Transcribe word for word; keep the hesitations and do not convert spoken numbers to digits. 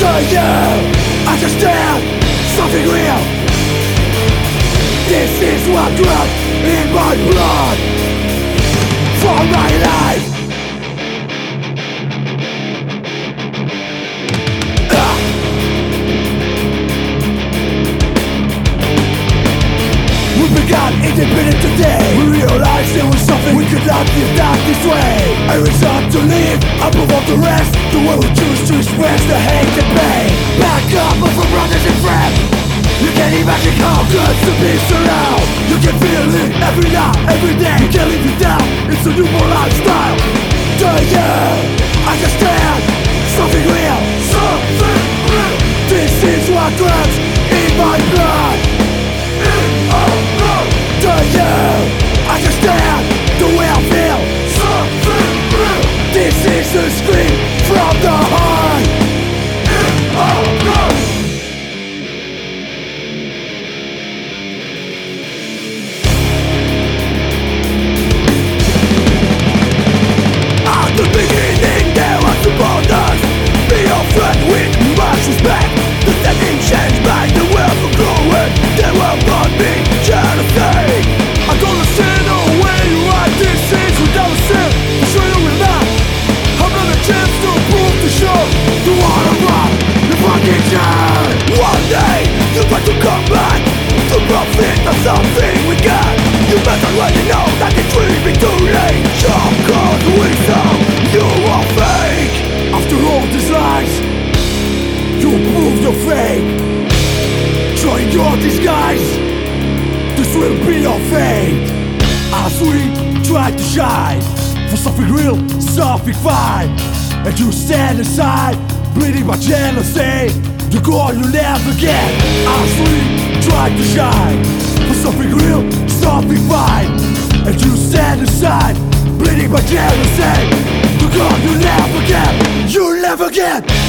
Do you understand something real? This is what runs in my blood for my life. Ah. We began independent today. We realized there was something we could not live down this way. I resolved to live above all the rest. The way we choose to express the hate and pain. Back up for brothers and friends. You can't imagine how good to be surrounded. You can feel it every night, every day. You can't live it down, it's a new more lifestyle. Do you understand something real? Something real. This is what runs in my blood. In our blood. Do you understand the way I feel? Something real. This is a scream from the heart. In our blood. With much respect, the setting changed back the world for growing. They will not be jealousy. I'm gonna send away right this is without a sin. I'm sure you will not have another chance to prove to show the one around the fucking chair. One day you got to come back to profit of something we got. You better already know that it's really too late. Just cause we saw you are fake. After all these lies, you prove you're fake. Showing your disguise, this will be your fate. As we try to shine for something real, something fine, and you stand aside, bleeding by jealousy. The goal you'll never get. As we try to shine for something real, something fine, and you stand aside, bleeding by jealousy. The goal you'll never get. You'll never get.